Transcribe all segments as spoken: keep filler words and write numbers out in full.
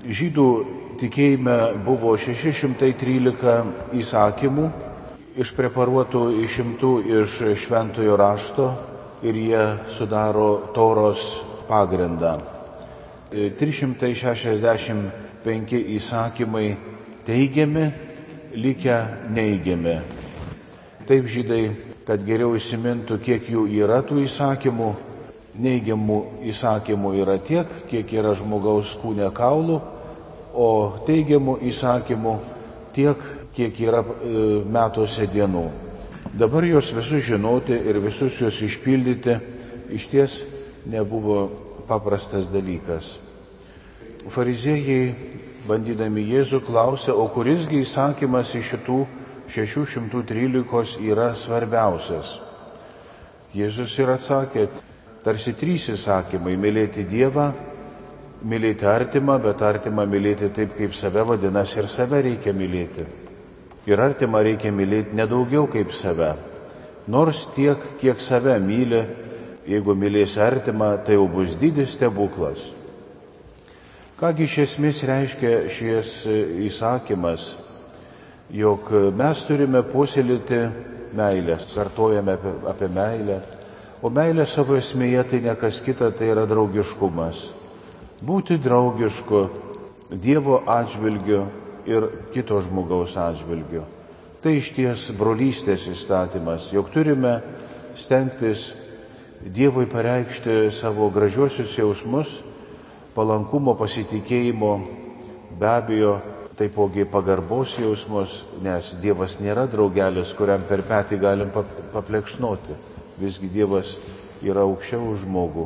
Žydų tikėjime buvo šeši šimtai trylika įsakymų, išpreparuotų išimtų iš šventojo rašto ir jie sudaro Toros pagrindą. trys šimtai šešiasdešimt penki įsakymai teigiami, likę neigiami. Taip žydai, kad geriau įsimintų, kiek jų yra tų įsakymų, neigiamų įsakymų yra tiek, kiek yra žmogaus kūne kaulų, o teigiamų įsakymų tiek, kiek yra metuose dienų. Dabar juos visus žinoti ir visus juos išpildyti išties nebuvo paprastas dalykas. Fariziejai, bandydami Jėzų, klausė, o kurisgi įsakymas iš šitų šešių šimtų trylikos yra svarbiausias? Jėzus ir atsakė, tarsi trys įsakymai: mylėti Dievą, mylėti artimą, bet artimą mylėti taip, kaip save, vadinasi, ir save reikia mylėti. Ir artimą reikia mylėti nedaugiau kaip save. Nors tiek, kiek save myli, jeigu mylėsi artimą, tai jau bus didis stebuklas. Kągi iš esmės reiškia šis įsakymas, jog mes turime puoselėti meilę, kartojame apie, apie meilę, o meilė savo esmėje tai ne kas kita, tai yra draugiškumas. Būti draugišku Dievo atžvilgiu ir kito žmogaus atžvilgiu. Tai išties brolystės įstatymas, jog turime stengtis Dievui pareikšti savo gražiuosius jausmus, palankumo, pasitikėjimo, be abejo, taipogi pagarbos jausmus, nes Dievas nėra draugelis, kuriam per petį galim paplekšnoti. Visgi Dievas yra aukščiau už žmogų.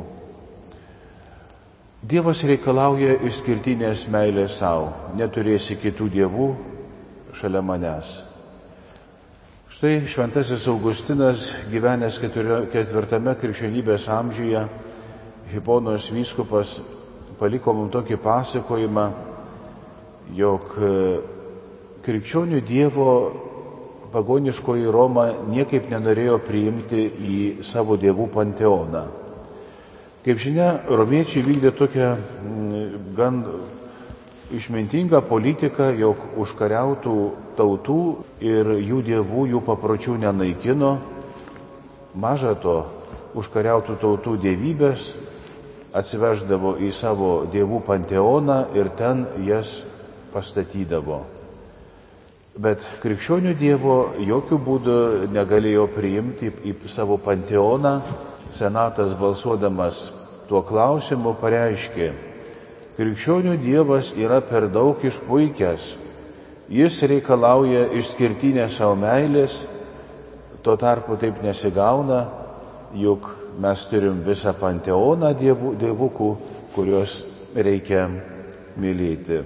Dievas reikalauja išskirtinės meilės savo. Neturėsi kitų dievų šalia manęs. Štai šventasis Augustinas, gyvenęs ketvirtame krikščionybės amžiuje, Hiponos vyskupas, paliko mums tokį pasakojimą, jog krikščionių Dievo pagoniškoji Roma niekaip nenorėjo priimti į savo dievų panteoną. Kaip žinia, romiečiai vykdė tokią gan išmintingą politiką, jog užkariautų tautų ir jų dievų, jų papročių nenaikino. Maža to, užkariautų tautų dievybės atsiveždavo į savo dievų panteoną ir ten jas pastatydavo. Bet krikščionių Dievo jokių būdų negalėjo priimti į savo panteoną. Senatas, balsuodamas tuo klausimu, pareiškė, krikščionių Dievas yra per daug išpuikęs, jis reikalauja išskirtinės savo meilės, tuo tarpu taip nesigauna, juk mes turim visą panteoną dievų, dievukų, kuriuos reikia mylėti.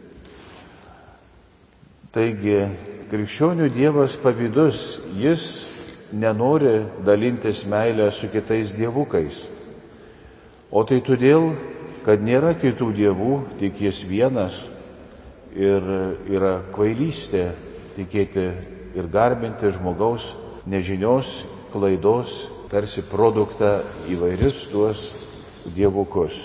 Taigi, krikščionių Dievas pavydus, jis nenori dalintis meilę su kitais dievukais. O tai todėl, kad nėra kitų dievų, tik jis vienas, ir yra kvailystė tikėti ir garbinti žmogaus nežinios, klaidos, tarsi produktą įvairius tuos dievukus.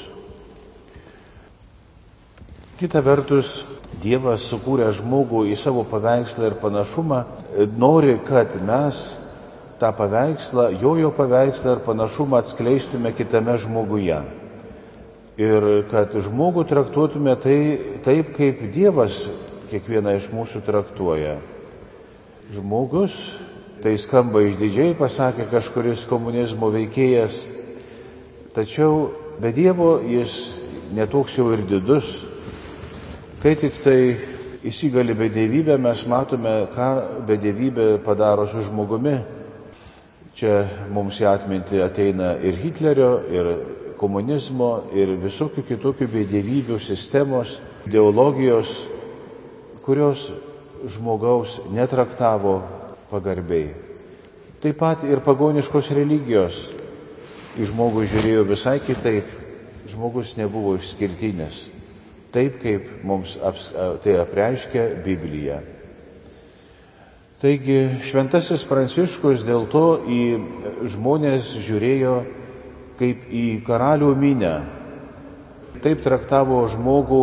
Kita vertus, Dievas sukūrė žmogų į savo paveikslą ir panašumą, nori, kad mes tą paveikslą, jojo paveikslą ir panašumą atskleistume kitame žmoguje. Ir kad žmogų traktuotume tai, taip, kaip Dievas kiekvieną iš mūsų traktuoja. Žmogus, tai skamba išdidžiai, pasakė kažkuris komunizmo veikėjas, tačiau be Dievo jis netoks jau ir didus. Kai tik tai įsigali bedevybę, mes matome, ką bedevybė padaro su žmogumi. Čia mums į atmintį ateina ir Hitlerio, ir komunizmo, ir visokių kitokių bedievybių sistemos, ideologijos, kurios žmogaus netraktavo pagarbiai. Taip pat ir pagoniškos religijos į žmogų žiūrėjo visai kitaip. Žmogus nebuvo išskirtinis. Taip, kaip mums aps, tai apreiškia Biblija. Taigi šventasis Pranciškus dėl to į žmonės žiūrėjo kaip į karalių minią. Taip traktavo žmogų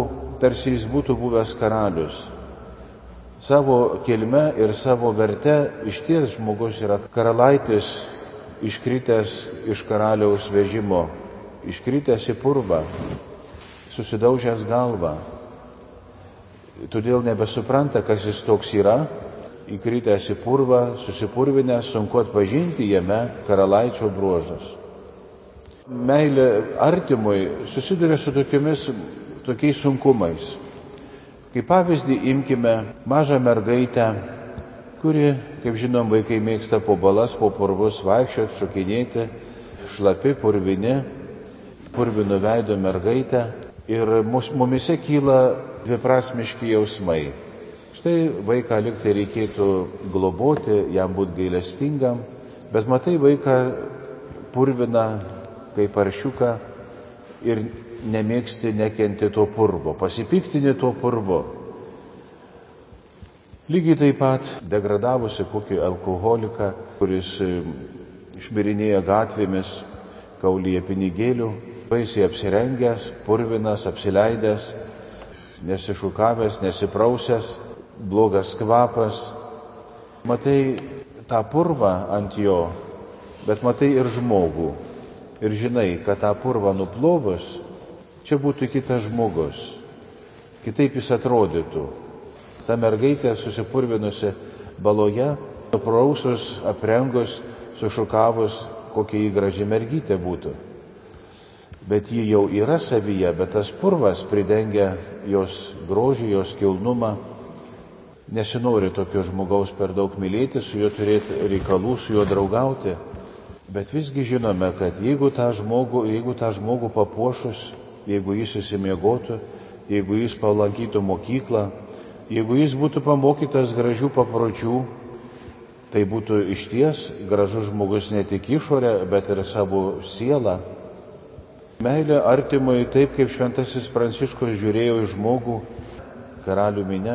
tarsi jis būtų buvęs karalius. Savo kilme ir savo verte išties žmogus yra karalaitis, iškritęs iš karaliaus vežimo, iškritęs į purvą, susidaužęs galvą. Todėl nebesupranta, kas jis toks yra, įkritęs į purvą, susipurvinęs, sunku atpažinti jame karalaičio bruožus. Meilė artimui susiduria su tokiomis, tokiais sunkumais. Kaip pavyzdį imkime mažą mergaitę, kuri, kaip žinom, vaikai mėgsta po balas, po purvus vaikščioti, šokinėti, šlapi, purvini, purvino veido mergaitę ir mumise kyla dviprasmiški jausmai. Štai vaiką liktai reikėtų globoti, jam būti gailestingam, bet matai vaiką purvina kaip paršiuką ir nemėgsti, nekenti to purvo, pasipiktini to purvo. Lygiai taip pat degradavusi kokį alkoholiką, kuris šmirinėja gatvėmis, kaulyje pinigėlių, baisiai apsirengęs, purvinas, apsileidęs, nesišukavęs, nesiprausęs, blogas kvapas. Matai tą purvą ant jo, bet matai ir žmogų. Ir žinai, kad tą purvą nuplovus, čia būtų kitas žmogus. Kitaip jis atrodytų. Ta mergaitė susipurvinusi baloje, nuprausus, aprengus, sušukavus, kokia jį graži mergytė būtų. Bet ji jau yra savyje, bet tas purvas pridengia jos grožį, jos kilnumą. Nesinori tokio žmogaus per daug mylėti, su juo turėti reikalų, su juo draugauti. Bet visgi žinome, kad jeigu tą žmogų, jeigu tą žmogų papuošus, jeigu jis įsimiegotų, jeigu jis palankytų mokyklą, jeigu jis būtų pamokytas gražių papročių, tai būtų išties gražus žmogus ne tik išorę, bet ir savo sielą. Meilė artimui, taip kaip šventasis Pranciškus žiūrėjo į žmogų, karalių minia,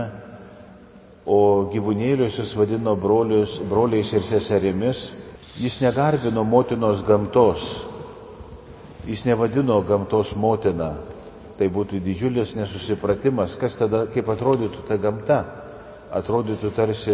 o gyvūnėlius jis vadino brolius, broliais ir seserimis, jis negarbino motinos gamtos, jis nevadino gamtos motina. Tai būtų didžiulis nesusipratimas, kas tada, kaip atrodytų ta gamta. Atrodytų tarsi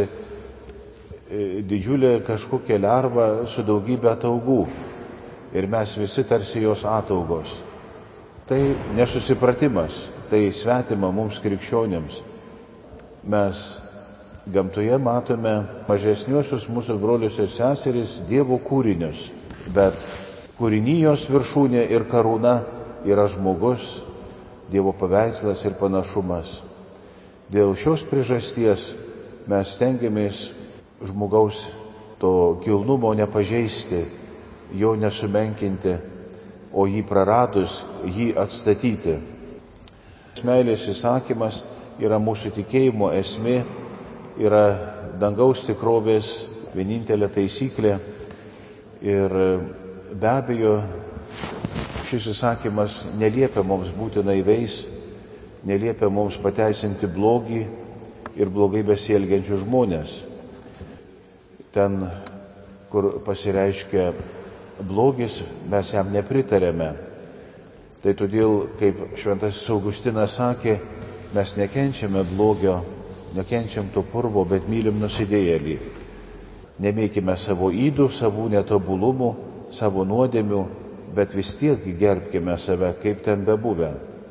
didžiulė kažkokia lerva su daugybė ataugų. Ir mes visi tarsi jos ataugos. Tai nesusipratimas, tai svetima mums krikščionėms. Mes gamtoje matome mažesniuosius mūsų brolius ir seseris Dievo kūrinius, bet kūrinijos viršūnė ir karūna yra žmogus, Dievo paveikslas ir panašumas. Dėl šios priežasties mes stengiamės žmogaus to kilnumo nepažeisti, jo nesumenkinti, o jį praradus, jį atstatyti. Meilės įsakymas yra mūsų tikėjimo esmė, yra dangaus tikrovės vienintelė taisyklė ir be abejo šis įsakymas neliepia mums būti naiviais, neliepia mums pateisinti blogį ir blogai besielgiančių žmonės. Ten, kur pasireiškia blogis, mes jam nepritarėme. Tai todėl, kaip šventasis Augustinas sakė, mes nekenčiame blogio, nekenčiam to purvo, bet mylim nusidėjėlį. Nemėkime savo ydų, savų netobulumų, savo nuodėmių, bet vis tiek gerbkime save, kaip ten bebuvę.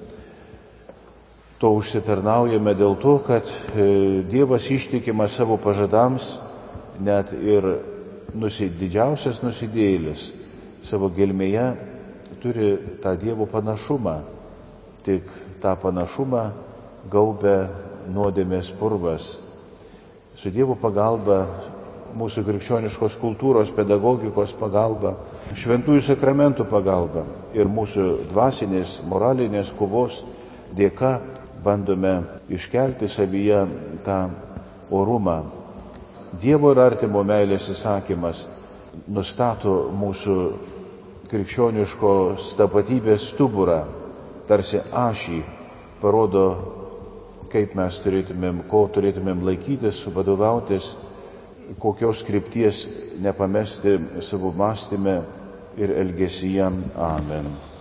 To užsitarnaujame dėl to, kad Dievas ištikimas savo pažadams, net ir nusid, didžiausias nusidėjėlis savo gelmėje turi tą Dievo panašumą, tik tą panašumą gaubia nuodėmės purvas. Su Dievo pagalba, mūsų krikščioniškos kultūros, pedagogikos pagalba, šventųjų sakramentų pagalba ir mūsų dvasinės, moralinės kovos dėka bandome iškelti savyje tą orumą. Dievo ir artimo meilės įsakymas nustato mūsų krikščioniškos tapatybės stuburą, tarsi ašį, parodo, kaip mes turėtumėm, ko turėtumėm laikytis, vadovautis, kokios krypties nepamesti savo mąstyme ir elgesyje. Amen.